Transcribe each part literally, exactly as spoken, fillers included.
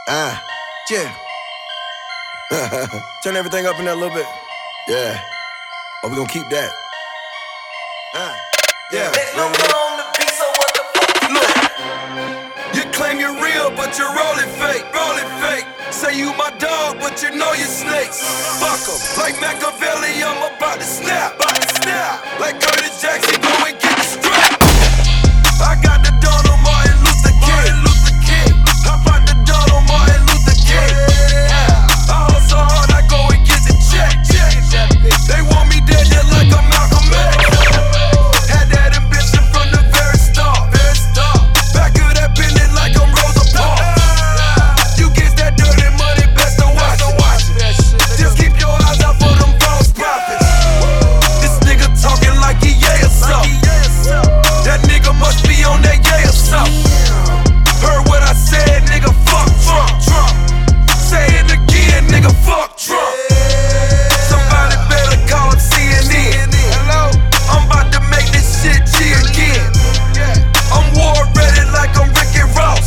Ah, yeah. Turn everything up in there a little bit. Yeah. Oh, we gonna keep that. Ah, yeah. There's no one on the beat, so what the fuck you Look, think? you claim you're real, but you're rolling fake, rolling fake. Say you my dog, but you know you're snakes. Fuck 'em. Like Machiavelli, I'm about to snap, about to snap. Like Curtis Jackson, go and get the strap. I got the Donald Martin Luther King, Luther King. How about the Donald Martin Luther King? I hustle hard, I go and get the check, check. They want me dead just like I'm Malcolm X. Had that ambition from the very start, very start. Back of that building like I'm Rosa Parks. You get that dirty money, best to watch it. Just keep your eyes out for them false prophets. This nigga talking like he yeah or something. That nigga must be on that yeah or something. Heard what I said, nigga, fuck Trump, Trump. Say it again, nigga, fuck Trump. Somebody better call C N N. Hello, I'm about to make this shit G again. I'm war ready like I'm Ricky Ross.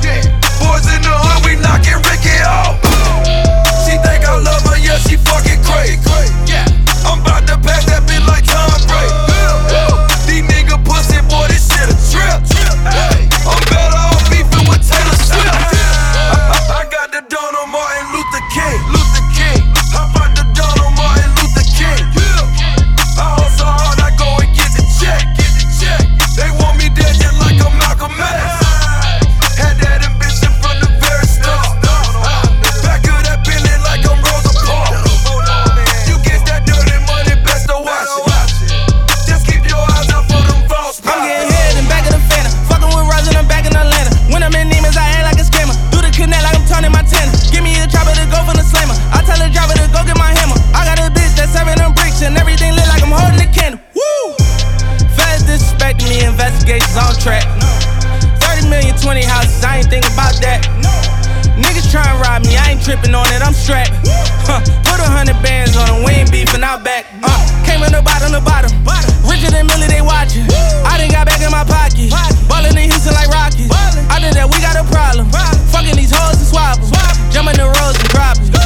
Boys in the hood, we knocking Ricky off. She think I love her, yeah, she fucking crazy. I'm about to pass that bitch like Tom Brady. These nigga pussy, boy, this shit a trip. I'm better off beefing with Taylor Swift. I, I got the Donald Martin Luther King, Luther King. How about the Donald Martin Luther King? I hustle hard, I go and get the check, get the check. They want me dead just like I'm Malcolm X. Had that ambition from the very start. Back of that building like I'm Rosa Parks. You get that dirty money, best to watch it. Just keep your eyes out for them false I'm getting prophets. head in back of the Phantom. Fucking with Ross and I'm back in Atlanta. When I'm in Neiman's, I act like a scammer. Do the connect like I'm turning my tenner. Give me a chopper to go for the slammer. I tell the driver to go get my hammer. I got a bitch that's serving them bricks and everything lit like I'm holding a candle. Woo! Feds disrespecting me, investigations on track. thirty million, twenty houses, I ain't think about that. Niggas tryna rob me, I ain't tripping on it, I'm strapped. Huh, put a hundred bands on them, we ain't beefing, out back. Uh, came in the bottom, the bottom. Richer than Millie, they watching. I done got back in my pocket. Ballin' in Houston like Rockets. I did that, we got a problem. Fucking these hoes and swappers. Jumping the roads and drop it.